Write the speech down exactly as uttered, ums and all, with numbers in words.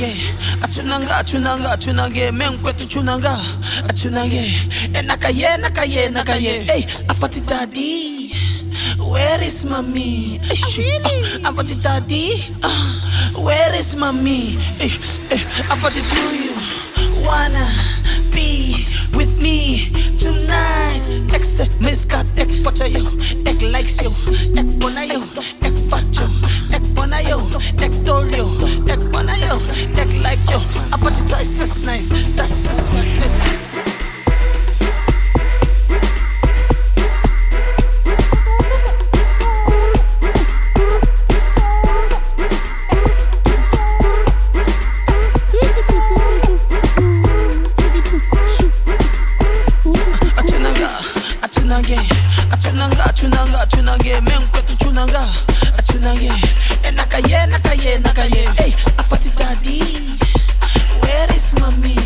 achunange, achunanga, achunanga, achunange, menkwetu chunanga, achunange, e nakaye, nakaye, nakaye, hey, afati daddy, where is mommy? Hey, really? uh, afati daddy, uh, where is mommy? Hey, hey, afati do you wanna be with me tonight? Ek se miskat, ek facha yo, ek likes yo, ek bona yo, ek facho, ek bona yo, ek tol yo, ek bona yo, ek like yo. Apart it twice as nice, that's just what it. Achunanga, achunanga, achunanga, menkwetu chunanga, achunanga, e nakaye, nakaye, nakaye, hey, afati daddy, where is mommy?